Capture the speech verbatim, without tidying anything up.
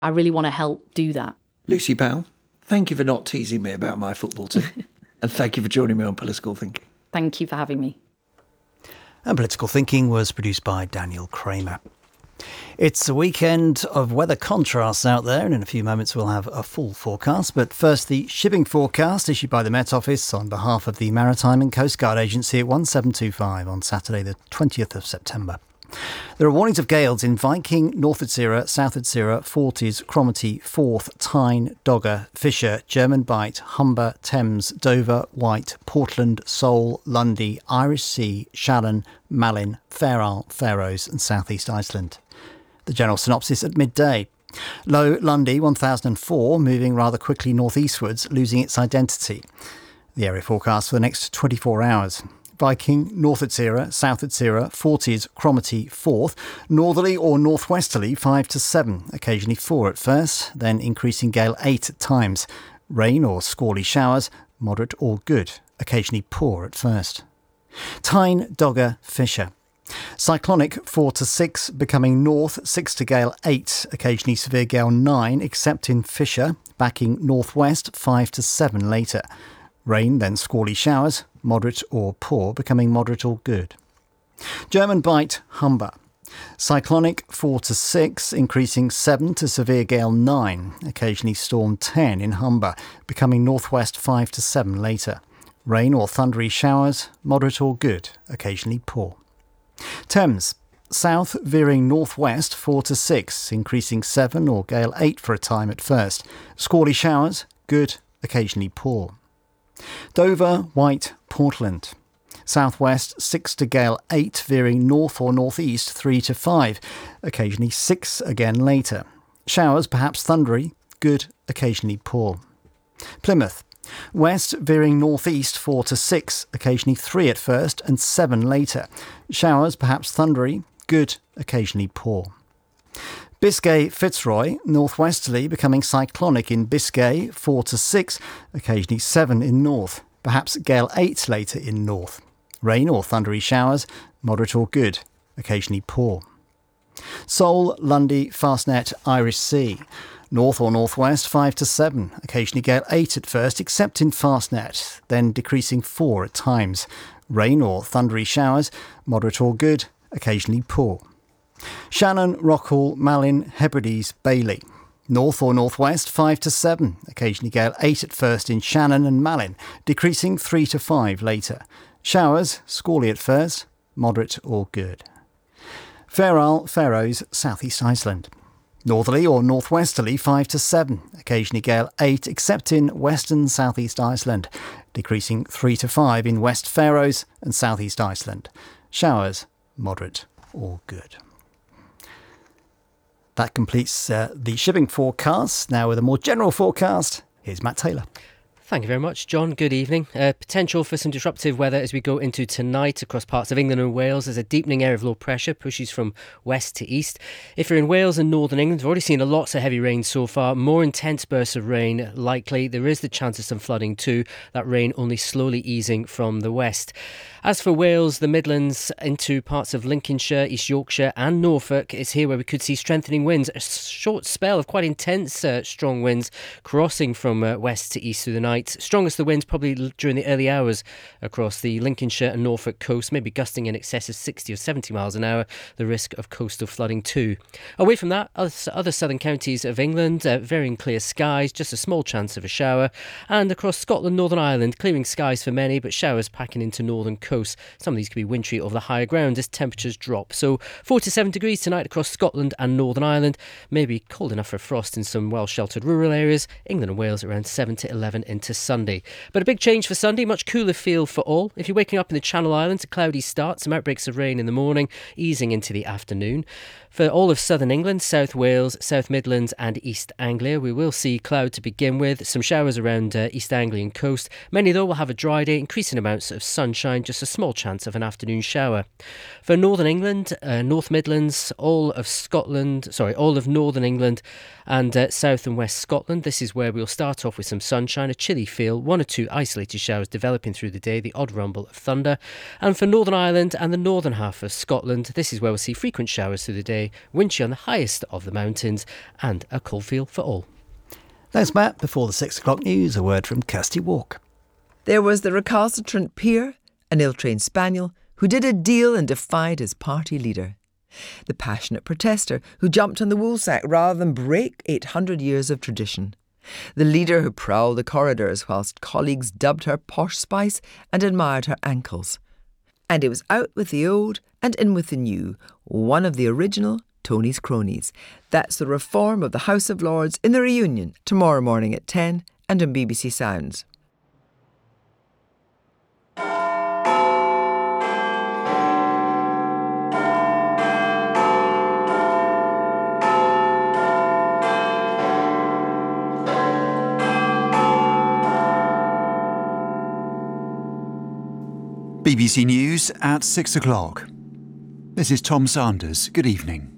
I really want to help do that. Lucy Powell, thank you for not teasing me about my football team. And thank you for joining me on Political Thinking. Thank you for having me. And Political Thinking was produced by Daniel Kramer. It's a weekend of weather contrasts out there, and in a few moments we'll have a full forecast. But first, the shipping forecast issued by the Met Office on behalf of the Maritime and Coast Guard Agency at one seven two five on Saturday the twentieth of September. There are warnings of gales in Viking, North Utsira, South Utsira, Forties, Cromarty, Forth, Tyne, Dogger, Fisher, German Bight, Humber, Thames, Dover, Wight, Portland, Seoul, Lundy, Irish Sea, Shannon, Malin, Fair Isle, Faroes and South East Iceland. The general synopsis at midday. Low Lundy one thousand four, moving rather quickly northeastwards, losing its identity. The area forecast for the next twenty-four hours. Viking, North Utsira, South Utsira, Forties, Cromarty, Forth, northerly or northwesterly five to seven, occasionally four at first, then increasing gale eight at times. Rain or squally showers, moderate or good, occasionally poor at first. Tyne, Dogger, Fisher. Cyclonic four to six, becoming north six to gale eight, occasionally severe gale nine, except in Fisher, backing northwest five to seven later. Rain, then squally showers, moderate or poor, becoming moderate or good. German Bight, Humber. Cyclonic four to six, increasing seven to severe gale nine, occasionally storm ten in Humber, becoming northwest five to seven later. Rain or thundery showers, moderate or good, occasionally poor. Thames. South veering northwest four to six, increasing seven or gale eight for a time at first. Squally showers, good, occasionally poor. Dover, Wight, Portland. Southwest six to gale eight, veering north or northeast three to five, occasionally six again later. Showers perhaps thundery, good, occasionally poor. Plymouth. West veering northeast four to six, occasionally three at first and seven later. Showers perhaps thundery, good, occasionally poor. Biscay, Fitzroy, northwesterly, becoming cyclonic in Biscay, four to six, occasionally seven in north, perhaps gale eight later in north. Rain or thundery showers, moderate or good, occasionally poor. Seoul, Lundy, Fastnet, Irish Sea. North or northwest, five to seven, occasionally gale eight at first, except in Fastnet, then decreasing four at times. Rain or thundery showers, moderate or good, occasionally poor. Shannon, Rockall, Malin, Hebrides, Bailey. North or northwest, five to seven, occasionally gale eight at first in Shannon and Malin, decreasing three to five later. Showers, squally at first, moderate or good. Fair Isle, Faroes, South East Iceland. Northerly or northwesterly five to seven, occasionally gale eight except in western South East Iceland, decreasing three to five in West Faroes and South East Iceland. Showers, moderate or good. That completes uh, the shipping forecast. Now with a more general forecast, here's Matt Taylor. Thank you very much, John. Good evening. Uh, potential for some disruptive weather as we go into tonight across parts of England and Wales as a deepening area of low pressure pushes from west to east. If you're in Wales and northern England, we've already seen lots of heavy rain so far. More intense bursts of rain likely. There is the chance of some flooding too. That rain only slowly easing from the west. As for Wales, the Midlands into parts of Lincolnshire, East Yorkshire and Norfolk, it's here where we could see strengthening winds. A short spell of quite intense uh, strong winds crossing from uh, west to east through the night. Strongest of the winds probably during the early hours across the Lincolnshire and Norfolk coast, maybe gusting in excess of sixty or seventy miles an hour. The risk of coastal flooding too. Away from that, other southern counties of England, uh, varying clear skies, just a small chance of a shower. And across Scotland, Northern Ireland, clearing skies for many, but showers packing into northern coast. Some of these could be wintry over the higher ground as temperatures drop. So four to seven degrees tonight across Scotland and Northern Ireland. Maybe cold enough for frost in some well-sheltered rural areas. England and Wales around seven to eleven into Sunday. But a big change for Sunday, much cooler feel for all. If you're waking up in the Channel Islands, a cloudy start, some outbreaks of rain in the morning, easing into the afternoon. For all of southern England, South Wales, South Midlands and East Anglia, we will see cloud to begin with. Some showers around uh, East Anglian coast. Many, though, will have a dry day, increasing amounts of sunshine, just just a small chance of an afternoon shower. For Northern England, uh, North Midlands, all of Scotland, sorry, all of Northern England and uh, South and West Scotland, this is where we'll start off with some sunshine, a chilly feel, one or two isolated showers developing through the day, the odd rumble of thunder. And for Northern Ireland and the northern half of Scotland, this is where we'll see frequent showers through the day, wind chill on the highest of the mountains, and a cold feel for all. Thanks, Matt. Before the six o'clock news, a word from Kirsty Walk. There was the recalcitrant peer, an ill-trained spaniel, who did a deal and defied his party leader. The passionate protester who jumped on the woolsack rather than break eight hundred years of tradition. The leader who prowled the corridors whilst colleagues dubbed her posh spice and admired her ankles. And it was out with the old and in with the new, one of the original Tony's cronies. That's the reform of the House of Lords in the reunion tomorrow morning at ten and on B B C Sounds. B B C News at six o'clock. This is Tom Sanders. Good evening.